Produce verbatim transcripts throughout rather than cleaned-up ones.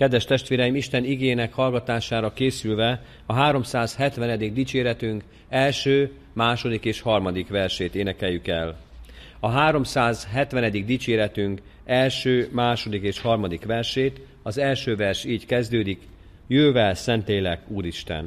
Kedves testvéreim, Isten igének hallgatására készülve a háromszázhetvenedik dicséretünk első, második és harmadik versét énekeljük el. A háromszázhetvenedik dicséretünk első, második és harmadik versét, az első vers így kezdődik: Jövel szentélek, Úristen!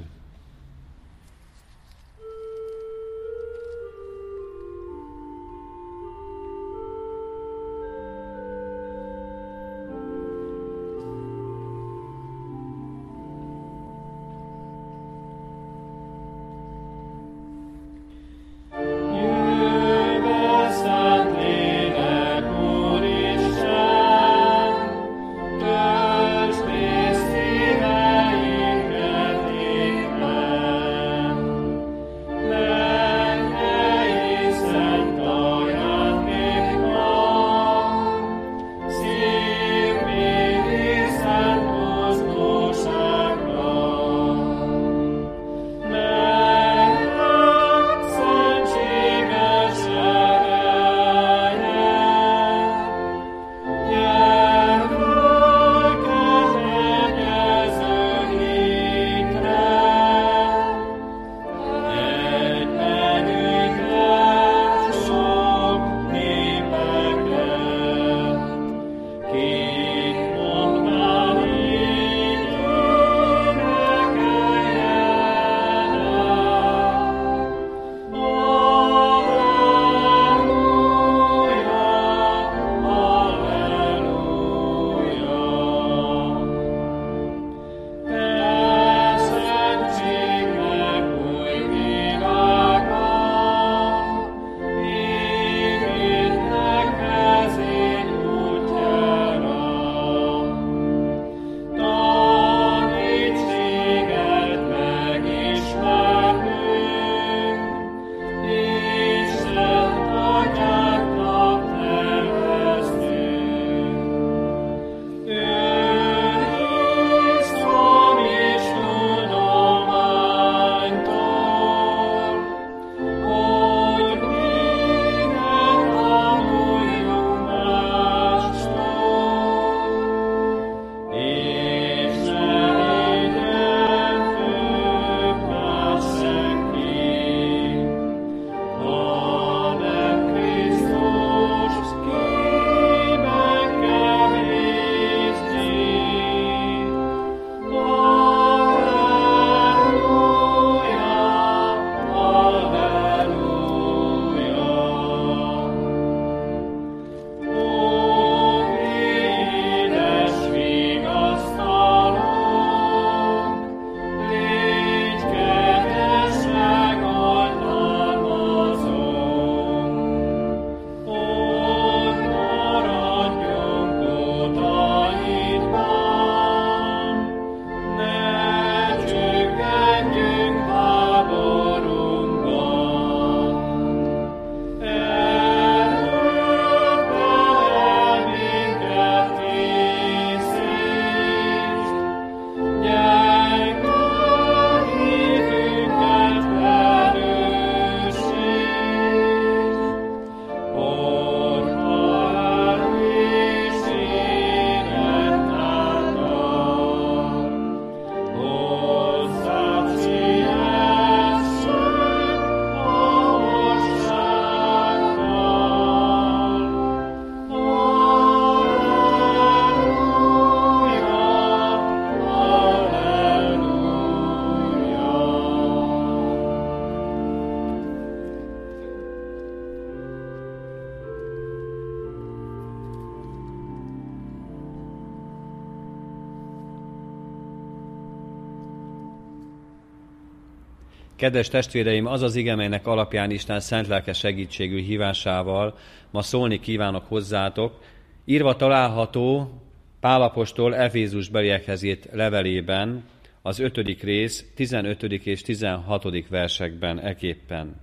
Kedves testvéreim, az az ige, melynek alapján Isten szent lelke segítségű hívásával ma szólni kívánok hozzátok, írva található Pál apostol Efézusbeliekhez írt levelében, az ötödik rész, tizenötödik és tizenhatodik versekben eképpen.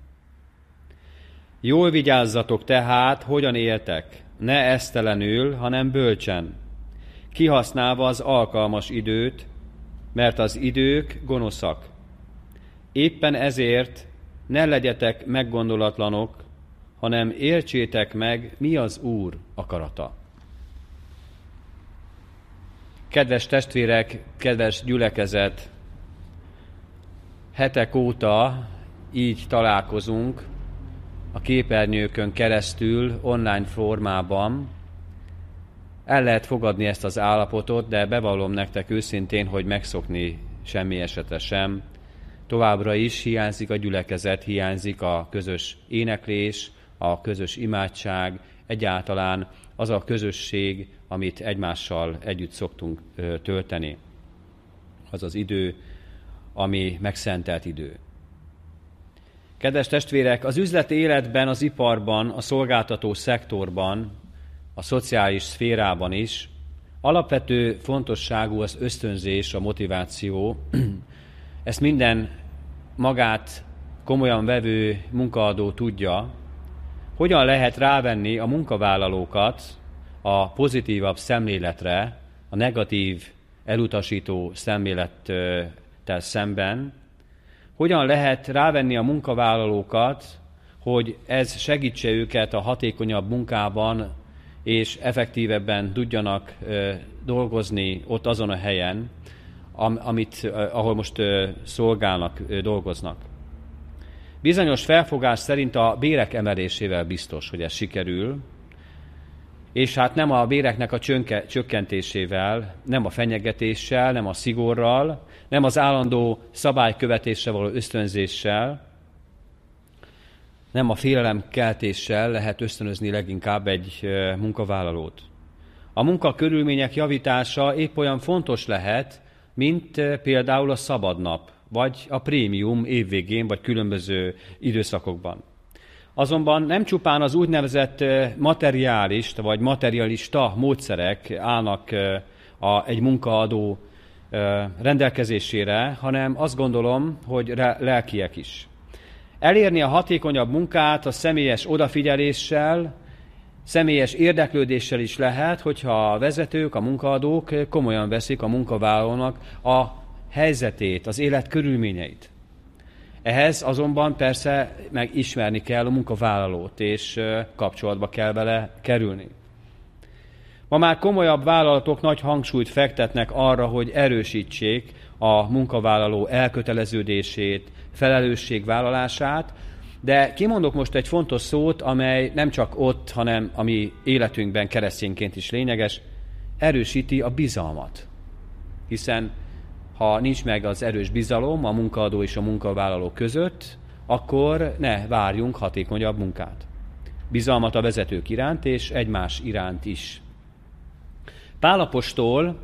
Jól vigyázzatok tehát, hogyan éltek, ne esztelenül, hanem bölcsen, kihasználva az alkalmas időt, mert az idők gonoszak. Éppen ezért ne legyetek meggondolatlanok, hanem értsétek meg, mi az Úr akarata. Kedves testvérek, kedves gyülekezet, hetek óta így találkozunk a képernyőkön keresztül, online formában. El lehet fogadni ezt az állapotot, de bevallom nektek őszintén, hogy megszokni semmi esetre sem. Továbbra is hiányzik a gyülekezet, hiányzik a közös éneklés, a közös imádság, egyáltalán az a közösség, amit egymással együtt szoktunk tölteni. Az az idő, ami megszentelt idő. Kedves testvérek, az üzleti életben, az iparban, a szolgáltató szektorban, a szociális szférában is alapvető fontosságú az ösztönzés, a motiváció. Ezt minden magát komolyan vevő munkaadó tudja. Hogyan lehet rávenni a munkavállalókat a pozitívabb szemléletre, a negatív, elutasító szemlélettel szemben? Hogyan lehet rávenni a munkavállalókat, hogy ez segítse őket a hatékonyabb munkában, és effektívebben tudjanak dolgozni ott azon a helyen, amit, ahol most szolgálnak, dolgoznak. Bizonyos felfogás szerint a bérek emelésével biztos, hogy ez sikerül, és hát nem a béreknek a csönke, csökkentésével, nem a fenyegetéssel, nem a szigorral, nem az állandó szabálykövetéssel való ösztönzéssel, nem a félelemkeltéssel lehet ösztönözni leginkább egy munkavállalót. A munkakörülmények javítása épp olyan fontos lehet, mint például a szabadnap, vagy a prémium évvégén, vagy különböző időszakokban. Azonban nem csupán az úgynevezett materiális, vagy materialista módszerek állnak a, egy munkaadó rendelkezésére, hanem azt gondolom, hogy lelkiek is. Elérni a hatékonyabb munkát a személyes odafigyeléssel, személyes érdeklődéssel is lehet, hogyha a vezetők, a munkaadók komolyan veszik a munkavállalónak a helyzetét, az élet körülményeit. Ehhez azonban persze megismerni kell a munkavállalót, és kapcsolatba kell vele kerülni. Ma már komolyabb vállalatok nagy hangsúlyt fektetnek arra, hogy erősítsék a munkavállaló elköteleződését, felelősségvállalását, de kimondok most egy fontos szót, amely nem csak ott, hanem a mi életünkben keresztényként is lényeges, erősíti a bizalmat. Hiszen ha nincs meg az erős bizalom a munkaadó és a munkavállaló között, akkor ne várjunk hatékonyabb munkát. Bizalmat a vezetők iránt és egymás iránt is. Pál apostol,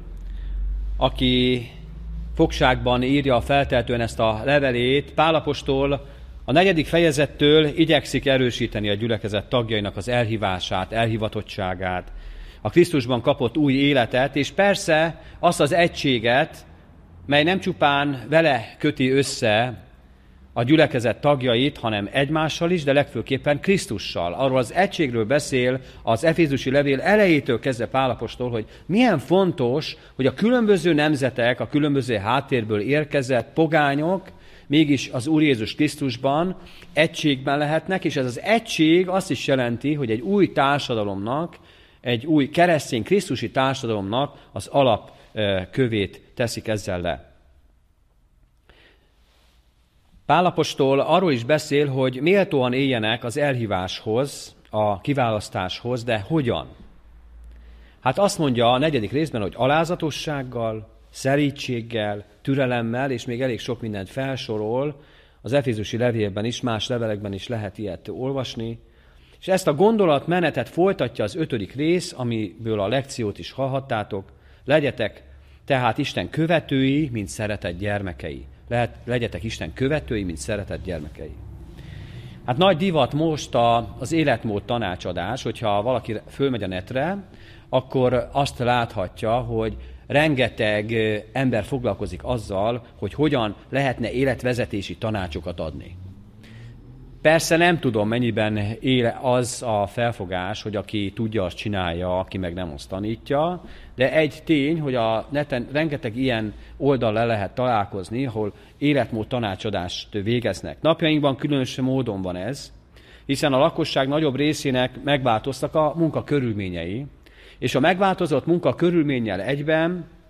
aki fogságban írja feltehetően ezt a levelét, Pál apostol a negyedik fejezettől igyekszik erősíteni a gyülekezet tagjainak az elhívását, elhivatottságát, a Krisztusban kapott új életet, és persze azt az egységet, mely nem csupán vele köti össze a gyülekezet tagjait, hanem egymással is, de legfőképpen Krisztussal. Arról az egységről beszél az Efézusi levél elejétől kezdve Pál apostol, hogy milyen fontos, hogy a különböző nemzetek, a különböző háttérből érkezett pogányok mégis az Úr Jézus Krisztusban egységben lehetnek, és ez az egység azt is jelenti, hogy egy új társadalomnak, egy új keresztény krisztusi társadalomnak az alapkövét teszik ezzel le. Pál apostol arról is beszél, hogy méltóan éljenek az elhíváshoz, a kiválasztáshoz, de hogyan? Hát azt mondja a negyedik részben, hogy alázatossággal, szerítséggel, türelemmel, és még elég sok mindent felsorol, az Efézusi levélben is, más levelekben is lehet ilyet olvasni, és ezt a gondolatmenetet folytatja az ötödik rész, amiből a lekciót is hallhattátok, legyetek tehát Isten követői, mint szeretett gyermekei. Lehet, legyetek Isten követői, mint szeretett gyermekei. Hát nagy divat most a, az életmód tanácsadás, hogyha valaki fölmegy a netre, akkor azt láthatja, hogy rengeteg ember foglalkozik azzal, hogy hogyan lehetne életvezetési tanácsokat adni. Persze nem tudom, mennyiben él az a felfogás, hogy aki tudja, azt csinálja, aki meg nem, azt tanítja, de egy tény, hogy a neten rengeteg ilyen oldal le lehet találkozni, ahol életmód tanácsadást végeznek. Napjainkban különös módon van ez, hiszen a lakosság nagyobb részének megváltoztak a munkakörülményei, és a megváltozott munkakörülménnyel egyben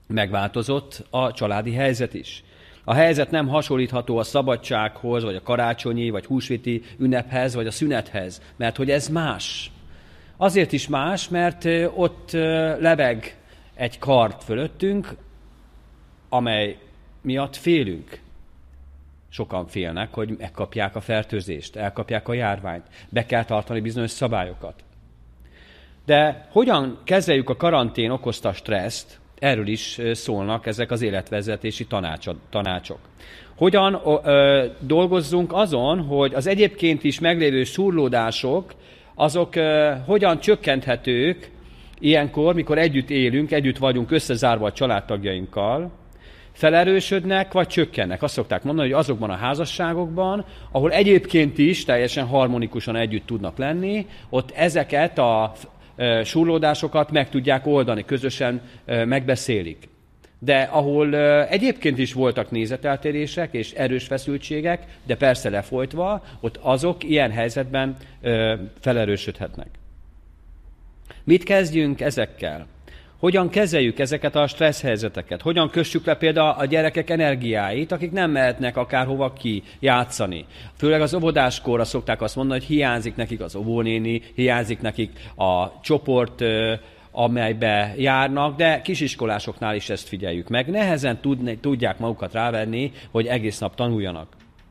megváltozott a családi helyzet is. A helyzet nem hasonlítható a szabadsághoz, vagy a karácsonyi, vagy húsvéti ünnephez, vagy a szünethez, mert hogy ez más. Azért is más, mert ott lebeg egy kard fölöttünk, amely miatt félünk. Sokan félnek, hogy megkapják a fertőzést, elkapják a járványt, be kell tartani bizonyos szabályokat. De hogyan kezeljük a karantén okozta stresszt, erről is szólnak ezek az életvezetési tanácsok. Hogyan ö, dolgozzunk azon, hogy az egyébként is meglévő surlódások, azok ö, hogyan csökkenthetők ilyenkor, mikor együtt élünk, együtt vagyunk összezárva a családtagjainkkal, felerősödnek, vagy csökkennek. Azt szokták mondani, hogy azokban a házasságokban, ahol egyébként is teljesen harmonikusan együtt tudnak lenni, ott ezeket a surlódásokat meg tudják oldani, közösen megbeszélik. De ahol egyébként is voltak nézeteltérések és erős feszültségek, de persze lefolytva, ott azok ilyen helyzetben felerősödhetnek. Mit kezdjünk ezekkel? Hogyan kezeljük ezeket a stressz helyzeteket? Hogyan kössük le például a gyerekek energiáit, akik nem mehetnek akárhova ki játszani? Főleg az óvodáskorra szokták azt mondani, hogy hiányzik nekik az óvónéni, hiányzik nekik a csoport, amelybe járnak, de kisiskolásoknál is ezt figyeljük meg. Nehezen tudják magukat rávenni, hogy egész nap tanuljanak.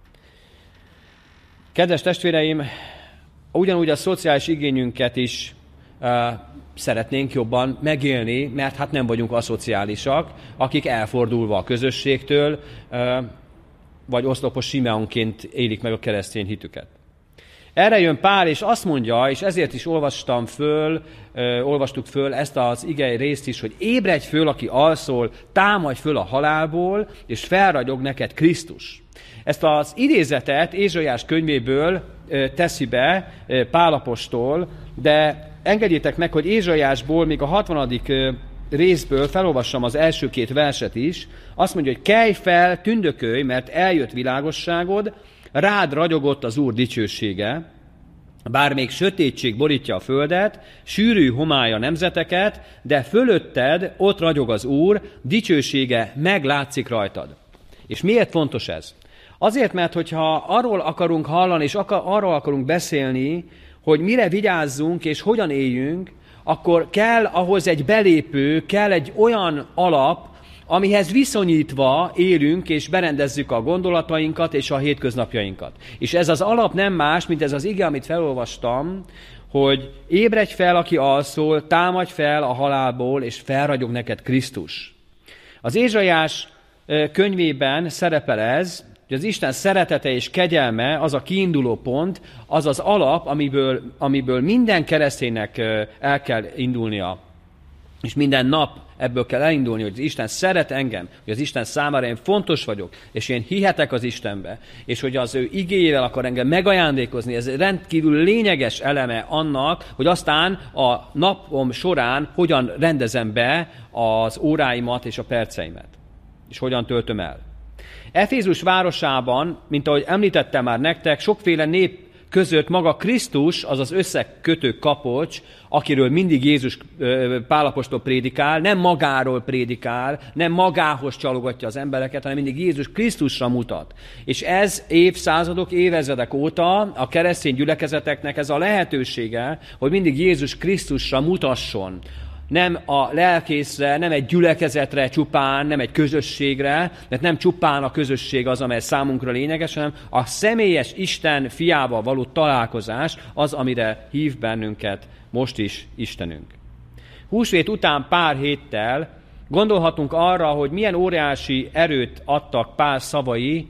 Kedves testvéreim, ugyanúgy a szociális igényünket is szeretnénk jobban megélni, mert hát nem vagyunk aszociálisak, akik elfordulva a közösségtől, vagy oszlopos Simeonként élik meg a keresztény hitüket. Erre jön Pál, és azt mondja, és ezért is olvastam föl, olvastuk föl ezt az igei részt is, hogy ébredj föl, aki alszol, támadj föl a halálból, és felragyog neked Krisztus. Ezt az idézetet Ézsaiás könyvéből teszi be Pál apostol, de engedjétek meg, hogy Ézsaiásból, még a hatvanadik részből felolvassam az első két verset is. Azt mondja, hogy kelj fel, tündökölj, mert eljött világosságod, rád ragyogott az Úr dicsősége, bár még sötétség borítja a földet, sűrű homály a nemzeteket, de fölötted ott ragyog az Úr, dicsősége meglátszik rajtad. És miért fontos ez? Azért, mert hogyha arról akarunk hallani, és akar, arról akarunk beszélni, hogy mire vigyázzunk és hogyan éljünk, akkor kell ahhoz egy belépő, kell egy olyan alap, amihez viszonyítva élünk és berendezzük a gondolatainkat és a hétköznapjainkat. És ez az alap nem más, mint ez az ige, amit felolvastam, hogy ébredj fel, aki alszol, támadj fel a halálból, és felragyog neked Krisztus. Az Ézsaiás könyvében szerepel ez, hogy az Isten szeretete és kegyelme az a kiinduló pont, az az alap, amiből, amiből minden kereszténynek el kell indulnia. És minden nap ebből kell elindulni, hogy az Isten szeret engem, hogy az Isten számára én fontos vagyok, és én hihetek az Istenbe, és hogy az ő igéjével akar engem megajándékozni. Ez rendkívül lényeges eleme annak, hogy aztán a napom során hogyan rendezem be az óráimat és a perceimet, és hogyan töltöm el. Efézus városában, mint ahogy említettem már nektek, sokféle nép között maga Krisztus, az az összekötő kapocs, akiről mindig Jézus Pál apostol prédikál, nem magáról prédikál, nem magához csalogatja az embereket, hanem mindig Jézus Krisztusra mutat. És ez évszázadok, évezredek óta a keresztény gyülekezeteknek ez a lehetősége, hogy mindig Jézus Krisztusra mutasson. Nem a lelkészre, nem egy gyülekezetre csupán, nem egy közösségre, mert nem csupán a közösség az, amely számunkra lényeges, hanem a személyes Isten fiával való találkozás az, amire hív bennünket most is Istenünk. Húsvét után pár héttel gondolhatunk arra, hogy milyen óriási erőt adtak Pál szavai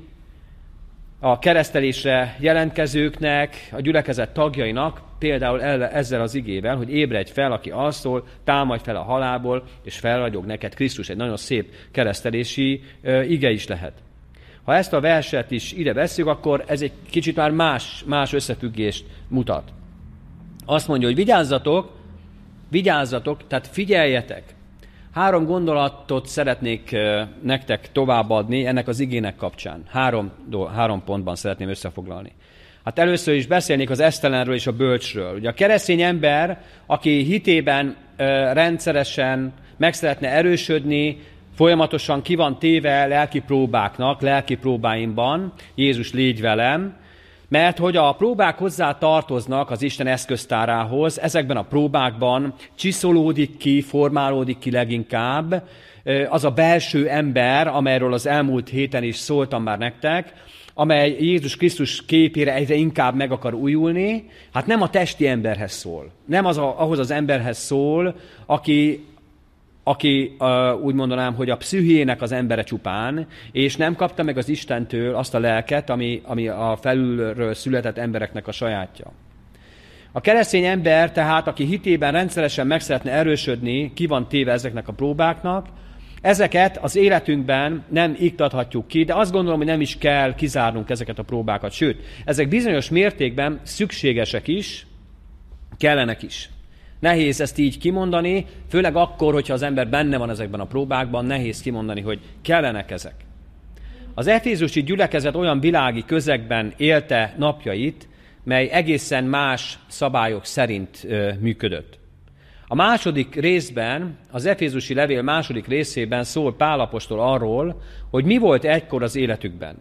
a keresztelésre jelentkezőknek, a gyülekezet tagjainak, például ezzel az igével, hogy ébredj fel, aki alszol, támadj fel a halálból, és felragyog neked Krisztus. Egy nagyon szép keresztelési uh, ige is lehet. Ha ezt a verset is ide vesszük, akkor ez egy kicsit már más, más összefüggést mutat. Azt mondja, hogy vigyázzatok, vigyázzatok, tehát figyeljetek. Három gondolatot szeretnék nektek továbbadni ennek az igének kapcsán. Három, három pontban szeretném összefoglalni. Hát először is beszélnék az esztelenről és a bölcsről. Ugye a keresztény ember, aki hitében ö, rendszeresen meg szeretne erősödni, Folyamatosan ki van téve lelki próbáknak, lelki próbáimban, Jézus légy velem, mert hogy a próbák hozzá tartoznak az Isten eszköztárához, ezekben a próbákban csiszolódik ki, formálódik ki leginkább az a belső ember, amelyről az elmúlt héten is szóltam már nektek, amely Jézus Krisztus képére egyre inkább meg akar újulni, hát nem a testi emberhez szól. Nem az a, ahhoz az emberhez szól, aki, aki uh, úgy mondanám, hogy a pszichének az embere csupán, és nem kapta meg az Istentől azt a lelket, ami, ami a felülről született embereknek a sajátja. A keresztény ember tehát, aki hitében rendszeresen meg szeretne erősödni, ki van téve ezeknek a próbáknak, ezeket az életünkben nem iktathatjuk ki, de azt gondolom, hogy nem is kell kizárnunk ezeket a próbákat. Sőt, ezek bizonyos mértékben szükségesek is, kellenek is. Nehéz ezt így kimondani, főleg akkor, hogyha az ember benne van ezekben a próbákban, nehéz kimondani, hogy kellenek ezek. Az efézusi gyülekezet olyan világi közegben élte napjait, mely egészen más szabályok szerint ö, működött. A második részben, az efézusi levél második részében szól Pál apostol arról, hogy mi volt egykor az életükben.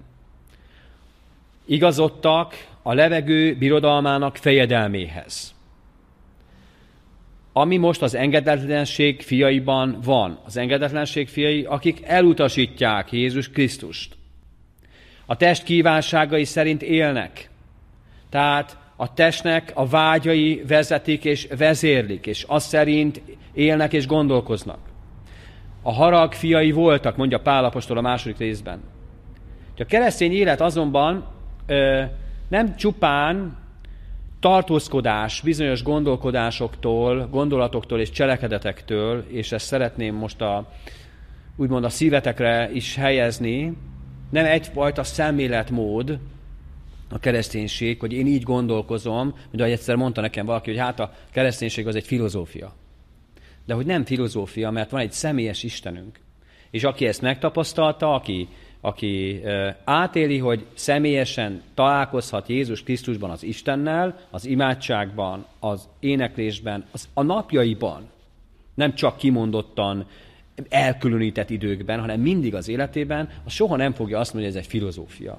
Igazodtak a levegő birodalmának fejedelméhez. Ami most az engedetlenség fiaiban van. Az engedetlenség fiai, akik elutasítják Jézus Krisztust. A test kívánságai szerint élnek. Tehát a testnek a vágyai vezetik és vezérlik, és az szerint élnek és gondolkoznak. A harag fiai voltak, mondja Pál apostol a második részben. A keresztény élet azonban ö, nem csupán tartózkodás bizonyos gondolkodásoktól, gondolatoktól és cselekedetektől, és ezt szeretném most a, úgymond a szívetekre is helyezni, nem egyfajta szemléletmód a kereszténység, hogy én így gondolkozom, mint ahogy egyszer mondta nekem valaki, hogy hát a kereszténység az egy filozófia. De hogy nem filozófia, mert van egy személyes Istenünk. És aki ezt megtapasztalta, aki, aki e, átéli, hogy személyesen találkozhat Jézus Krisztusban az Istennel, az imádságban, az éneklésben, az, a napjaiban, nem csak kimondottan elkülönített időkben, hanem mindig az életében, az soha nem fogja azt mondani, hogy ez egy filozófia.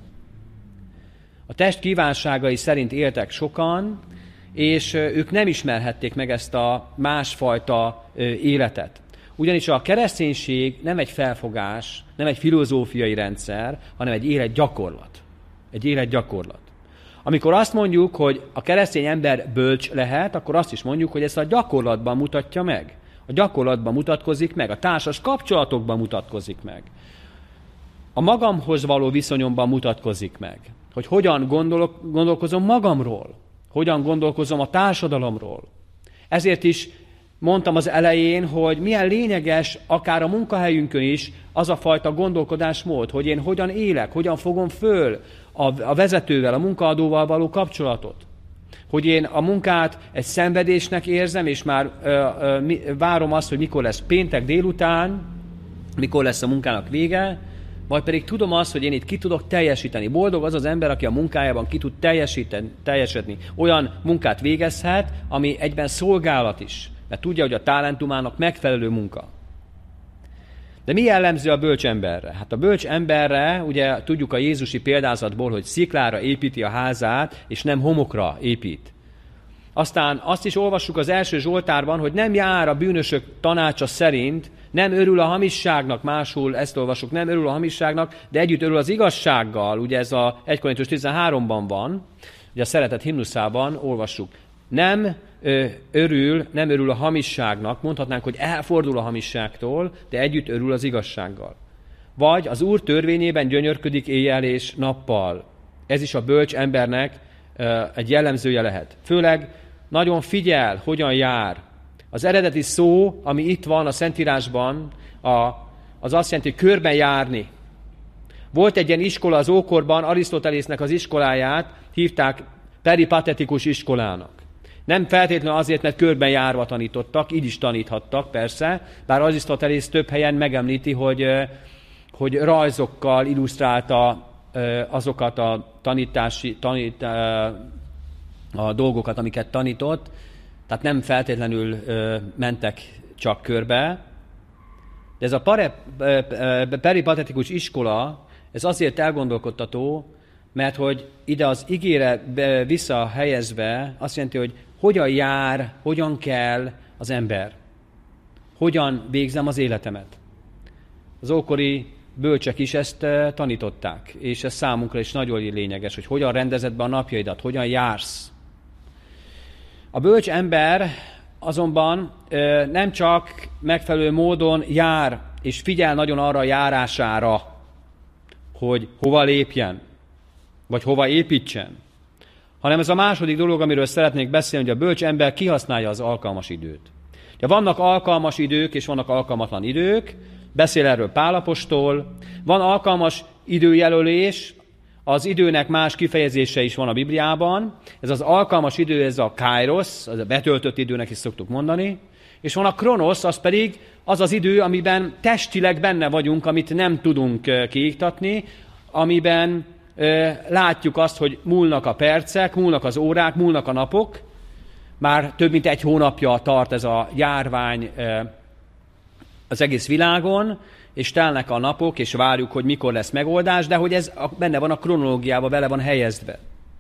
A test kívánságai szerint éltek sokan, és ők nem ismerhették meg ezt a másfajta életet. Ugyanis a kereszténység nem egy felfogás, nem egy filozófiai rendszer, hanem egy életgyakorlat. Egy életgyakorlat. Amikor azt mondjuk, hogy a keresztény ember bölcs lehet, akkor azt is mondjuk, hogy ezt a gyakorlatban mutatja meg. A gyakorlatban mutatkozik meg, a társas kapcsolatokban mutatkozik meg. A magamhoz való viszonyomban mutatkozik meg. Hogy hogyan gondolok, gondolkozom magamról, hogyan gondolkozom a társadalomról. Ezért is mondtam az elején, hogy milyen lényeges, akár a munkahelyünkön is, az a fajta gondolkodásmód, hogy én hogyan élek, hogyan fogom föl a, a vezetővel, a munkaadóval való kapcsolatot. Hogy én a munkát egy szenvedésnek érzem, és már ö, ö, várom azt, hogy mikor lesz péntek délután, mikor lesz a munkának vége, vagy pedig tudom azt, hogy én itt ki tudok teljesíteni. Boldog az az ember, aki a munkájában ki tud teljesíteni, teljesedni. Olyan munkát végezhet, ami egyben szolgálat is. Mert tudja, hogy a talentumának megfelelő munka. De mi jellemző a bölcs emberre? Hát a bölcs emberre, ugye tudjuk a jézusi példázatból, hogy sziklára építi a házát, és nem homokra épít. Aztán azt is olvassuk az első Zsoltárban, hogy nem jár a bűnösök tanácsa szerint, nem örül a hamisságnak, másul ezt olvassuk, nem örül a hamisságnak, de együtt örül az igazsággal. Ugye ez a egy Korintus tizenháromban van, ugye a szeretet himnuszában olvassuk. Nem ö, örül, nem örül a hamisságnak, mondhatnánk, hogy elfordul a hamisságtól, de együtt örül az igazsággal. Vagy az Úr törvényében gyönyörködik éjjel és nappal. Ez is a bölcs embernek ö, egy jellemzője lehet. Főleg nagyon figyel, hogyan jár. Az eredeti szó, ami itt van a Szentírásban, a, az azt jelenti, hogy körben járni. Volt egy ilyen iskola az ókorban, Arisztotelésznek az iskoláját hívták peripatetikus iskolának. Nem feltétlenül azért, mert körben járva tanítottak, így is taníthattak persze, bár Arisztotelész több helyen megemlíti, hogy, hogy rajzokkal illusztrálta azokat a tanítási, tanít, a dolgokat, amiket tanított, tehát nem feltétlenül ö, mentek csak körbe, De ez a pare, peripatetikus iskola, ez azért elgondolkodtató, mert hogy ide az igére visszahelyezve azt jelenti, hogy hogyan jár, hogyan kell az ember. Hogyan végzem az életemet. Az ókori bölcsek is ezt tanították, és ez számunkra is nagyon lényeges, hogy hogyan rendezed be a napjaidat, hogyan jársz. A bölcs ember azonban nem csak megfelelő módon jár, és figyel nagyon arra a járására, hogy hova lépjen, vagy hova építsen, hanem ez a második dolog, amiről szeretnék beszélni, hogy a bölcs ember kihasználja az alkalmas időt. De vannak alkalmas idők, és vannak alkalmatlan idők, beszél erről Pál apostol, van alkalmas időjelölés, az időnek más kifejezése is van a Bibliában, ez az alkalmas idő, ez a kairos, az a betöltött időnek is szoktuk mondani, és van a kronosz, az pedig az az idő, amiben testileg benne vagyunk, amit nem tudunk kiiktatni, amiben e, látjuk azt, hogy múlnak a percek, múlnak az órák, múlnak a napok, már több mint egy hónapja tart ez a járvány e, az egész világon, és telnek a napok, és várjuk, hogy mikor lesz megoldás, de hogy ez benne van a kronológiában, vele van helyezve.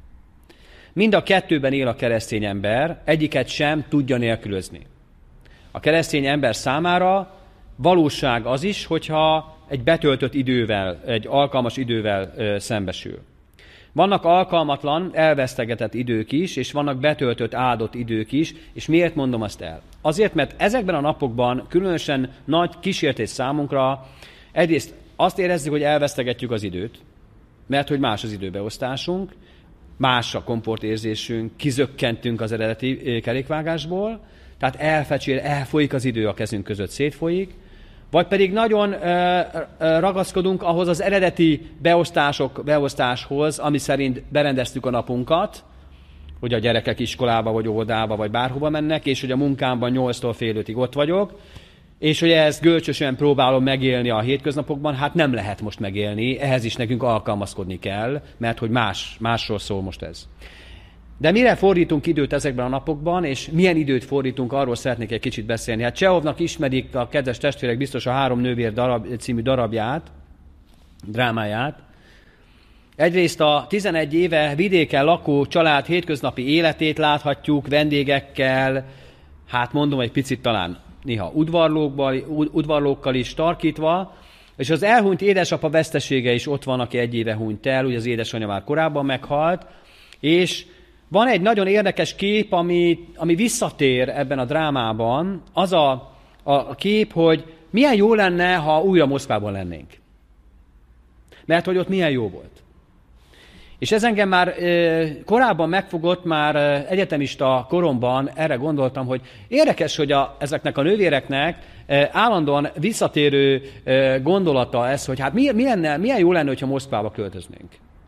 Mind a kettőben él a keresztény ember, egyiket sem tudja nélkülözni. A keresztény ember számára valóság az is, hogyha egy betöltött idővel, egy alkalmas idővel ö, szembesül. Vannak alkalmatlan, elvesztegetett idők is, és vannak betöltött, áldott idők is, és miért mondom azt el? Azért, mert ezekben a napokban különösen nagy kísértés számunkra, egyrészt azt érezzük, hogy elvesztegetjük az időt, mert hogy más az időbeosztásunk, más a komfortérzésünk, kizökkentünk az eredeti kerékvágásból, tehát elfecsér, elfolyik az idő a kezünk között, szétfolyik, vagy pedig nagyon ö, ö, ragaszkodunk ahhoz az eredeti beosztások, beosztáshoz, ami szerint berendeztük a napunkat, hogy a gyerekek iskolába, vagy óvodába, vagy bárhova mennek, és hogy a munkámban nyolctól fél ötig ott vagyok, és hogy ehhez gölcsösen próbálom megélni a hétköznapokban, hát nem lehet most megélni, ehhez is nekünk alkalmazkodni kell, mert hogy más, másról szól most ez. De mire fordítunk időt ezekben a napokban, és milyen időt fordítunk, arról szeretnék egy kicsit beszélni. Hát Csehovnak ismerik a kedves testvérek biztos a Három nővér darab, című darabját, drámáját. Egyrészt a tizenegy éve vidéken lakó család hétköznapi életét láthatjuk, vendégekkel, hát mondom egy picit talán néha udvarlókkal is tarkítva, és az elhunyt édesapa vesztesége is ott van, aki egy éve hunyt el, ugye az édesanyja már korábban meghalt, és van egy nagyon érdekes kép, ami, ami visszatér ebben a drámában, az a, a kép, hogy milyen jó lenne, ha újra Moszkvában lennénk. Mert hogy ott milyen jó volt. És ez engem már e, korábban megfogott, már egyetemista koromban erre gondoltam, hogy érdekes, hogy a, ezeknek a nővéreknek e, állandóan visszatérő e, gondolata ez, hogy hát mi, mi lenne, milyen jó lenne, hogyha Moszkvába költöznénk.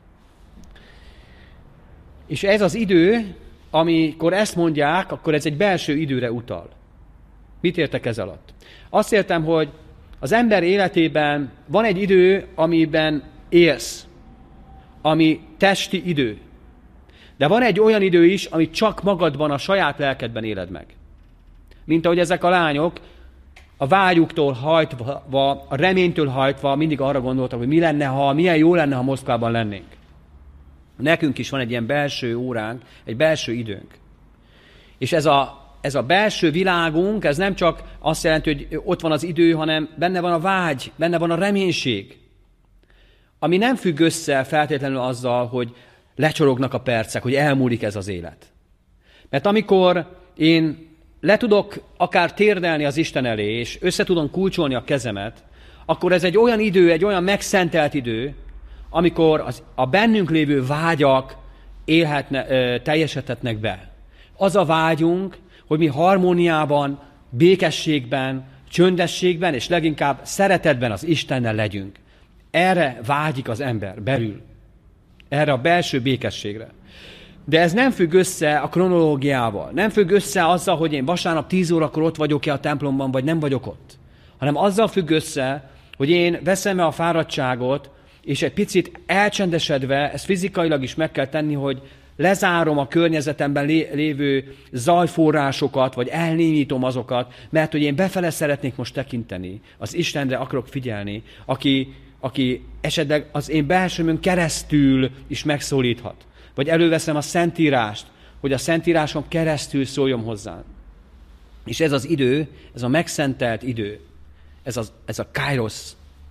És ez az idő, amikor ezt mondják, akkor ez egy belső időre utal. Mit értek ez alatt? Azt értem, hogy az ember életében van egy idő, amiben élsz, ami testi idő. De van egy olyan idő is, ami csak magadban, a saját lelkedben éled meg. Mint ahogy ezek a lányok a vágyuktól hajtva, a reménytől hajtva mindig arra gondoltak, hogy mi lenne, ha, milyen jó lenne, ha Moszkvában lennénk. Nekünk is van egy ilyen belső óránk, egy belső időnk. És ez a, ez a belső világunk, ez nem csak azt jelenti, hogy ott van az idő, hanem benne van a vágy, benne van a reménység, ami nem függ össze feltétlenül azzal, hogy lecsorognak a percek, hogy elmúlik ez az élet. Mert amikor én le tudok akár térdelni az Isten elé, és össze tudom kulcsolni a kezemet, akkor ez egy olyan idő, egy olyan megszentelt idő, amikor az, a bennünk lévő vágyak élhetne, ö, teljesedhetnek be. Az a vágyunk, hogy mi harmóniában, békességben, csöndességben, és leginkább szeretetben az Istennel legyünk. Erre vágyik az ember belül. Erre a belső békességre. De ez nem függ össze a kronológiával. Nem függ össze azzal, hogy én vasárnap tíz órakor ott vagyok-e a templomban, vagy nem vagyok ott. Hanem azzal függ össze, hogy én veszem-e a fáradtságot, és egy picit elcsendesedve, ezt fizikailag is meg kell tenni, hogy lezárom a környezetemben lévő zajforrásokat, vagy elnémítom azokat, mert hogy én befele szeretnék most tekinteni, az Istenre akarok figyelni, aki, aki esetleg az én belsőmön keresztül is megszólíthat. Vagy előveszem a Szentírást, hogy a Szentíráson keresztül szóljon hozzám. És ez az idő, ez a megszentelt idő, ez, az, ez a kairos.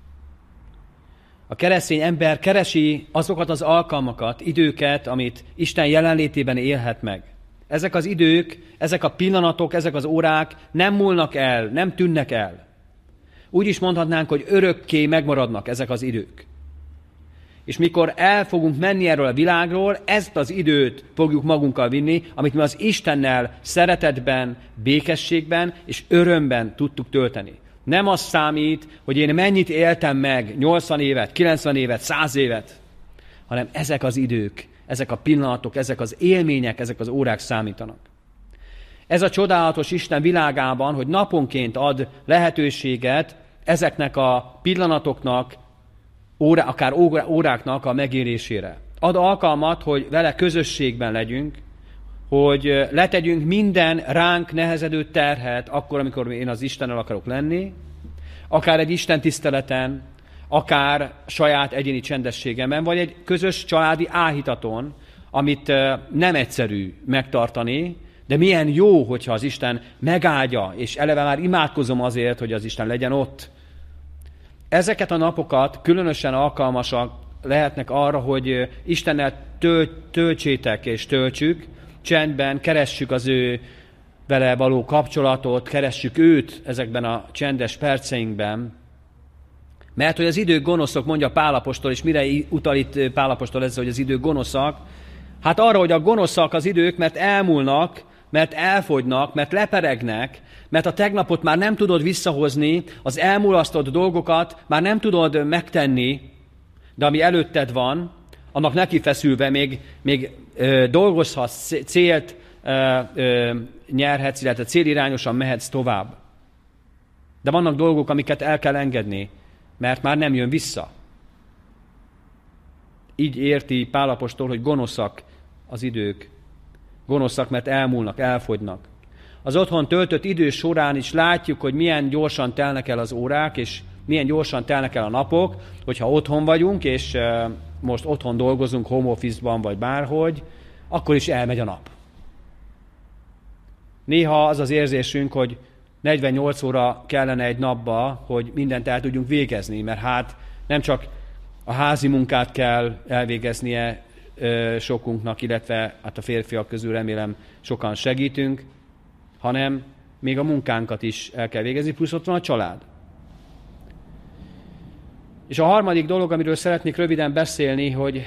A keresztény ember keresi azokat az alkalmakat, időket, amit Isten jelenlétében élhet meg. Ezek az idők, ezek a pillanatok, ezek az órák nem múlnak el, nem tűnnek el. Úgy is mondhatnánk, hogy örökké megmaradnak ezek az idők. És mikor el fogunk menni erről a világról, ezt az időt fogjuk magunkkal vinni, amit mi az Istennel szeretetben, békességben és örömben tudtuk tölteni. Nem az számít, hogy én mennyit éltem meg, nyolcvan évet, kilencven évet, száz évet, hanem ezek az idők, ezek a pillanatok, ezek az élmények, ezek az órák számítanak. Ez a csodálatos Isten világában, hogy naponként ad lehetőséget ezeknek a pillanatoknak, órá, akár óráknak a megélésére. Ad alkalmat, hogy vele közösségben legyünk, hogy letegyünk minden ránk nehezedő terhet, akkor, amikor én az Istennel akarok lenni, akár egy Isten tiszteleten, akár saját egyéni csendességemben, vagy egy közös családi áhítaton, amit nem egyszerű megtartani, de milyen jó, hogyha az Isten megáldja, és eleve már imádkozom azért, hogy az Isten legyen ott. Ezeket a napokat különösen alkalmasak lehetnek arra, hogy Istennel töltsétek és töltsük, csendben keressük az ő vele való kapcsolatot, keressük őt ezekben a csendes perceinkben. Mert hogy az idők gonoszok, mondja Pál apostol, és mire utal itt Pál apostol ezzel, hogy az idők gonoszak? Hát arra, hogy a gonoszak az idők, mert elmúlnak, mert elfogynak, mert leperegnek, mert a tegnapot már nem tudod visszahozni, az elmulasztott dolgokat már nem tudod megtenni, de ami előtted van, annak neki feszülve még, még ö, dolgozhatsz, célt ö, ö, nyerhetsz, illetve célirányosan mehetsz tovább. De vannak dolgok, amiket el kell engedni, mert már nem jön vissza. Így érti Pál apostol, hogy gonoszak az idők. Gonoszak, mert elmúlnak, elfogynak. Az otthon töltött idő során is látjuk, hogy milyen gyorsan telnek el az órák, és milyen gyorsan telnek el a napok, hogyha otthon vagyunk, és uh, most otthon dolgozunk, home office-ban, vagy bárhogy, akkor is elmegy a nap. Néha az az érzésünk, hogy negyvennyolc óra kellene egy napba, hogy mindent el tudjunk végezni, mert hát nem csak a házi munkát kell elvégeznie ö, sokunknak, illetve hát a férfiak közül remélem sokan segítünk, hanem még a munkánkat is el kell végezni, plusz ott van a család. És a harmadik dolog, amiről szeretnék röviden beszélni, hogy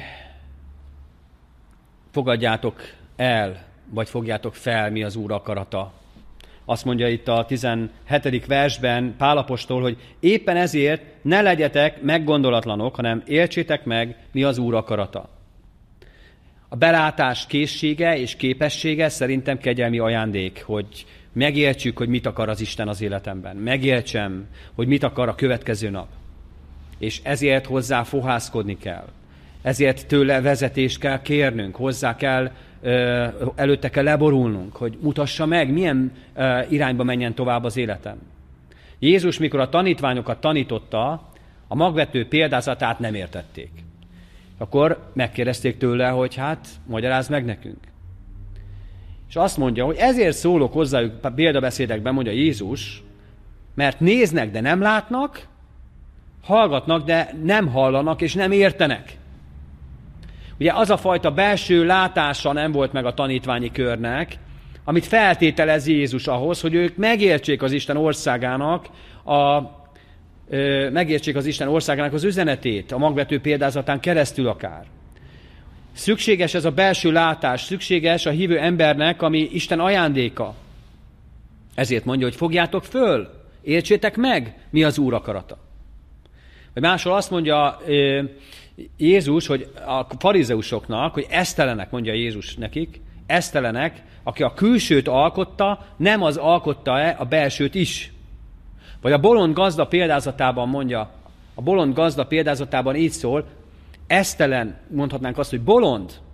fogadjátok el, vagy fogjátok fel, mi az Úr akarata. Azt mondja itt a tizenhetedik versben Pál apostol, hogy éppen ezért ne legyetek meggondolatlanok, hanem értsétek meg, mi az Úr akarata. A belátás készsége és képessége szerintem kegyelmi ajándék, hogy megértsük, hogy mit akar az Isten az életemben. Megértsem, hogy mit akar a következő nap. És ezért hozzá fohászkodni kell. Ezért tőle vezetést kell kérnünk, hozzá kell, előtte kell leborulnunk, hogy mutassa meg, milyen irányba menjen tovább az életem. Jézus, mikor a tanítványokat tanította, a magvető példázatát nem értették. Akkor megkérdezték tőle, hogy hát, magyarázd meg nekünk. És azt mondja, hogy ezért szólok hozzájuk példabeszédekben, mondja Jézus, mert néznek, de nem látnak, hallgatnak, de nem hallanak és nem értenek. Ugye az a fajta belső látása nem volt meg a tanítványi körnek, amit feltételez Jézus ahhoz, hogy ők megértsék az Isten országának, a, ö, megértsék az Isten országának az üzenetét, a magvető példázatán keresztül akár. Szükséges ez a belső látás, szükséges a hívő embernek, ami Isten ajándéka. Ezért mondja, hogy fogjátok föl, értsétek meg, mi az Úr akarata. Vagy máshol azt mondja Jézus, hogy a farizeusoknak, hogy esztelenek, mondja Jézus nekik, esztelenek, aki a külsőt alkotta, nem az alkotta-e a belsőt is. Vagy a bolond gazda példázatában mondja, a bolond gazda példázatában így szól, esztelen, mondhatnánk azt, hogy bolond,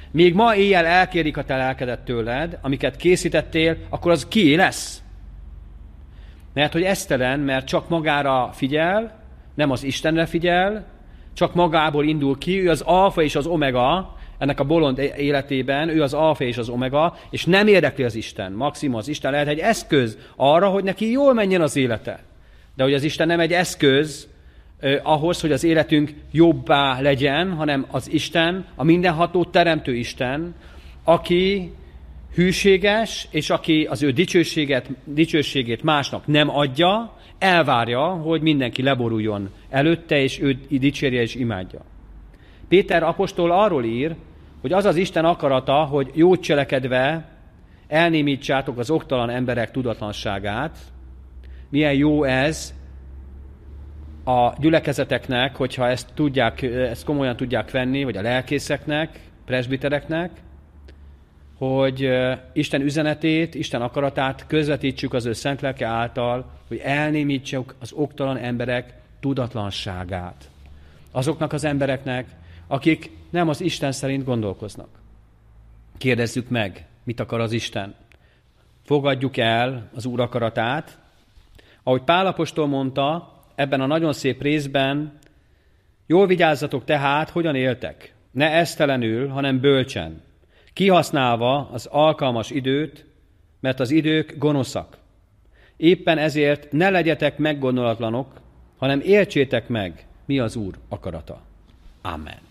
még ma éjjel elkérik a te lelkedet tőled, amiket készítettél, akkor az kié lesz? Mert hogy esztelen, mert csak magára figyel, nem az Istenre figyel, csak magából indul ki, ő az alfa és az omega, ennek a bolond életében, ő az alfa és az omega, és nem érdekli az Isten. Maximum az Isten lehet egy eszköz arra, hogy neki jól menjen az élete. De hogy az Isten nem egy eszköz eh, ahhoz, hogy az életünk jobbá legyen, hanem az Isten, a mindenható teremtő Isten, aki hűséges, és aki az ő dicsőséget, dicsőségét másnak nem adja, elvárja, hogy mindenki leboruljon előtte, és őt dicsérje és imádja. Péter apostol arról ír, hogy az az Isten akarata, hogy jót cselekedve elnémítsátok az oktalan emberek tudatlanságát. Milyen jó ez a gyülekezeteknek, hogyha ezt, tudják, ezt komolyan tudják venni, vagy a lelkészeknek, presbitereknek, hogy Isten üzenetét, Isten akaratát közvetítsük az ő szent lelke által, hogy elnémítsuk az oktalan emberek tudatlanságát. Azoknak az embereknek, akik nem az Isten szerint gondolkoznak. Kérdezzük meg, mit akar az Isten. Fogadjuk el az Úr akaratát. Ahogy Pál apostol mondta, ebben a nagyon szép részben, jól vigyázzatok tehát, hogyan éltek. Ne esztelenül, hanem bölcsen. Kihasználva az alkalmas időt, mert az idők gonoszak. Éppen ezért ne legyetek meggondolatlanok, hanem értsétek meg, mi az Úr akarata. Amen.